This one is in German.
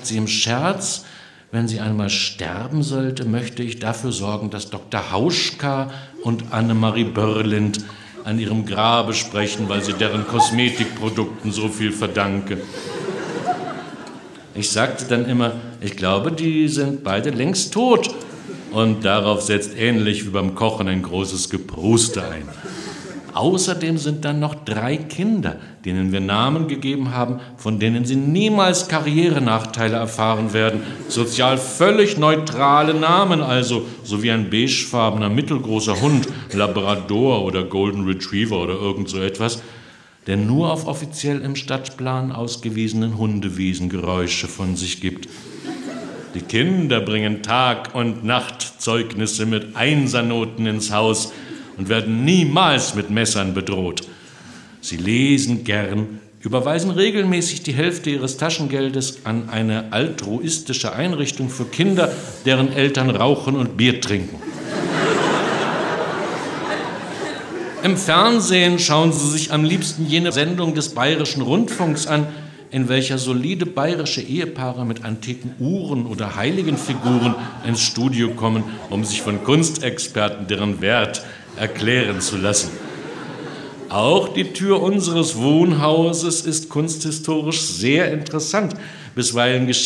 sagt sie im Scherz, wenn sie einmal sterben sollte, möchte ich dafür sorgen, dass Dr. Hauschka und Annemarie Börlind an ihrem Grabe sprechen, weil sie deren Kosmetikprodukten so viel verdanke. Ich sagte dann immer, ich glaube, die sind beide längst tot. Und darauf setzt ähnlich wie beim Kochen ein großes Gepruste ein. Außerdem sind dann noch 3 Kinder, denen wir Namen gegeben haben, von denen sie niemals Karrierenachteile erfahren werden. Sozial völlig neutrale Namen also, so wie ein beigefarbener mittelgroßer Hund, Labrador oder Golden Retriever oder irgend so etwas, der nur auf offiziell im Stadtplan ausgewiesenen Hundewiesen Geräusche von sich gibt. Die Kinder bringen Tag- und Nachtzeugnisse mit Einsernoten ins Haus und werden niemals mit Messern bedroht. Sie lesen gern, überweisen regelmäßig die Hälfte ihres Taschengeldes an eine altruistische Einrichtung für Kinder, deren Eltern rauchen und Bier trinken. Im Fernsehen schauen sie sich am liebsten jene Sendung des Bayerischen Rundfunks an, in welcher solide bayerische Ehepaare mit antiken Uhren oder Heiligenfiguren ins Studio kommen, um sich von Kunstexperten deren Wert erklären zu lassen. Auch die Tür unseres Wohnhauses ist kunsthistorisch sehr interessant. Bisweilen